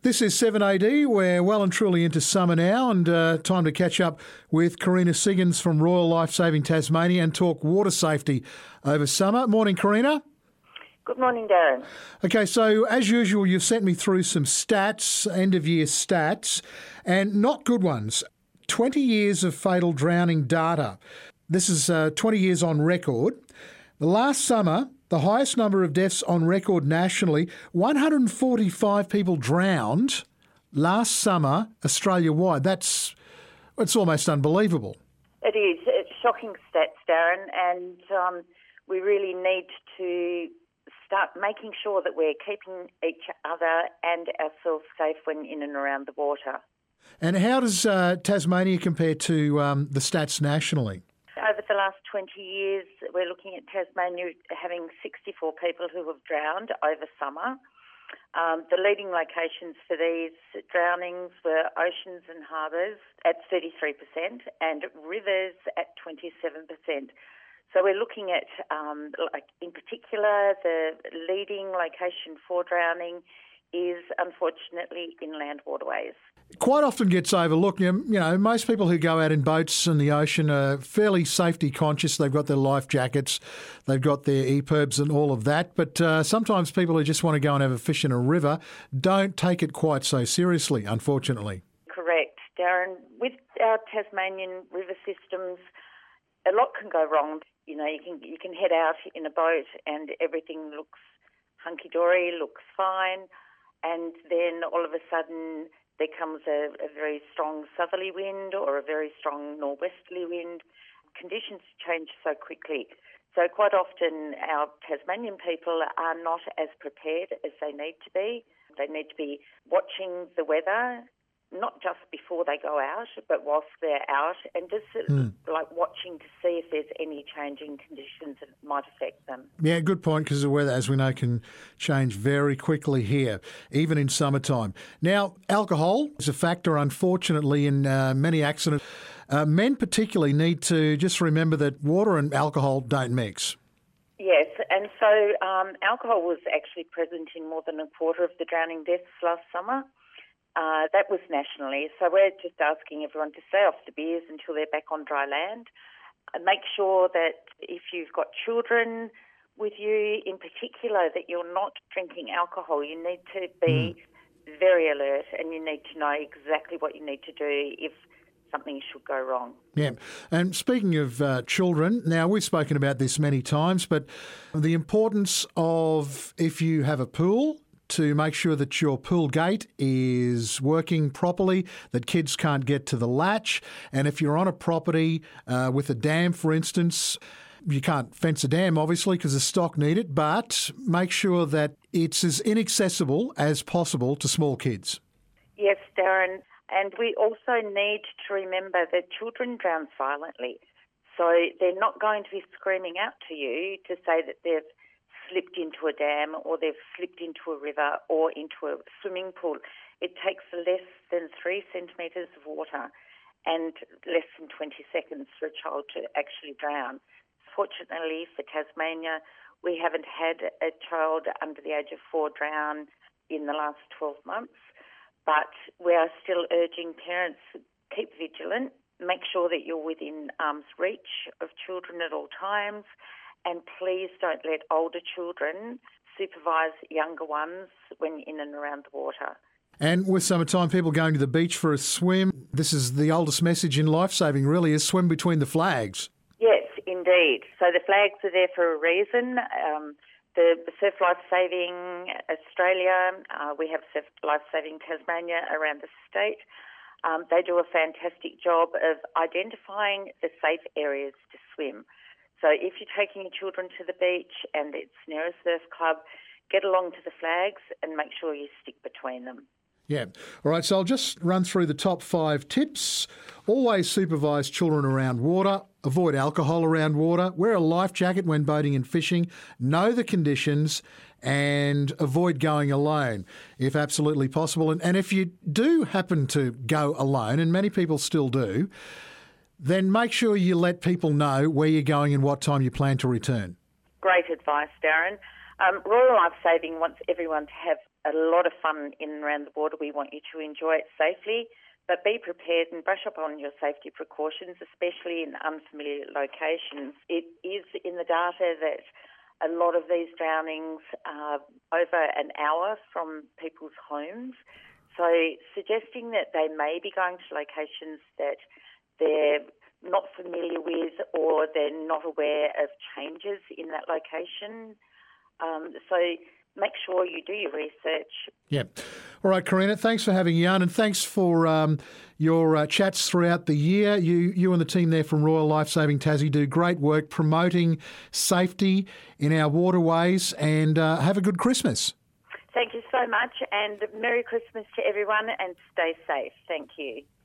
This is 7AD. We're well and truly into summer now, and time to catch up with Karina Siggins from Royal Lifesaving Tasmania and talk water safety over summer. Morning, Karina. Good morning, Darren. Okay, so as usual, you've sent me through some stats, end-of-year stats, and not good ones. 20 years of fatal drowning data. This is 20 years on record. The last summer, the highest number of deaths on record nationally, 145 people drowned last summer Australia-wide. It's almost unbelievable. It is. It's shocking stats, Darren, and we really need to start making sure that we're keeping each other and ourselves safe when in and around the water. And how does Tasmania compare to the stats nationally? Over the last 20 years, we're looking at Tasmania having 64 people who have drowned over summer. The leading locations for these drownings were oceans and harbours at 33% and rivers at 27%. So we're looking at, in particular, the leading location for drowning is unfortunately inland waterways. Quite often gets overlooked. You know, most people who go out in boats in the ocean are fairly safety conscious. They've got their life jackets, they've got their EPIRBs and all of that. But sometimes people who just want to go and have a fish in a river don't take it quite so seriously, unfortunately. Correct, Darren. With our Tasmanian river systems, a lot can go wrong. You know, you can head out in a boat and everything looks hunky-dory, looks fine, and then all of a sudden there comes a very strong southerly wind or a very strong northwesterly wind. Conditions change so quickly. So quite often our Tasmanian people are not as prepared as they need to be. They need to be watching the weather, not just before they go out, but whilst they're out, and just like watching to see if there's any changing conditions that might affect them. Yeah, good point, because the weather, as we know, can change very quickly here, even in summertime. Now, alcohol is a factor, unfortunately, in many accidents. Men particularly need to just remember that water and alcohol don't mix. Yes, and so alcohol was actually present in more than a quarter of the drowning deaths last summer. That was nationally. So we're just asking everyone to stay off the beers until they're back on dry land. Make sure that if you've got children with you in particular, that you're not drinking alcohol. You need to be very alert and you need to know exactly what you need to do if something should go wrong. Yeah. And speaking of children, now we've spoken about this many times, but the importance of, if you have a pool, to make sure that your pool gate is working properly, that kids can't get to the latch. And if you're on a property with a dam, for instance, you can't fence a dam, obviously, because the stock need it, but make sure that it's as inaccessible as possible to small kids. Yes, Darren. And we also need to remember that children drown silently. So they're not going to be screaming out to you to say that they've slipped into a dam or they've slipped into a river or into a swimming pool. It takes less than 3 centimetres of water and less than 20 seconds for a child to actually drown. Fortunately for Tasmania, we haven't had a child under the age of 4 drown in the last 12 months, but we are still urging parents, keep vigilant, make sure that you're within arm's reach of children at all times, and please don't let older children supervise younger ones when in and around the water. And with summertime, people going to the beach for a swim, this is the oldest message in lifesaving, really, is swim between the flags. Yes, indeed. So the flags are there for a reason. The Surf Lifesaving Australia, we have Surf Lifesaving Tasmania around the state. They do a fantastic job of identifying the safe areas to swim. So if you're taking your children to the beach and it's near a surf club, get along to the flags and make sure you stick between them. Yeah. All right, so I'll just run through the top 5 tips. Always supervise children around water. Avoid alcohol around water. Wear a life jacket when boating and fishing. Know the conditions and avoid going alone if absolutely possible. And if you do happen to go alone, and many people still do, then make sure you let people know where you're going and what time you plan to return. Great advice, Darren. Royal Lifesaving wants everyone to have a lot of fun in and around the water. We want you to enjoy it safely, but be prepared and brush up on your safety precautions, especially in unfamiliar locations. It is in the data that a lot of these drownings are over an hour from people's homes. So suggesting that they may be going to locations that they're not familiar with or they're not aware of changes in that location. So make sure you do your research. Yeah. All right, Karina, thanks for having you on, and thanks for your chats throughout the year. You and the team there from Royal Lifesaving Tassie do great work promoting safety in our waterways, and have a good Christmas. Thank you so much, and Merry Christmas to everyone, and stay safe. Thank you.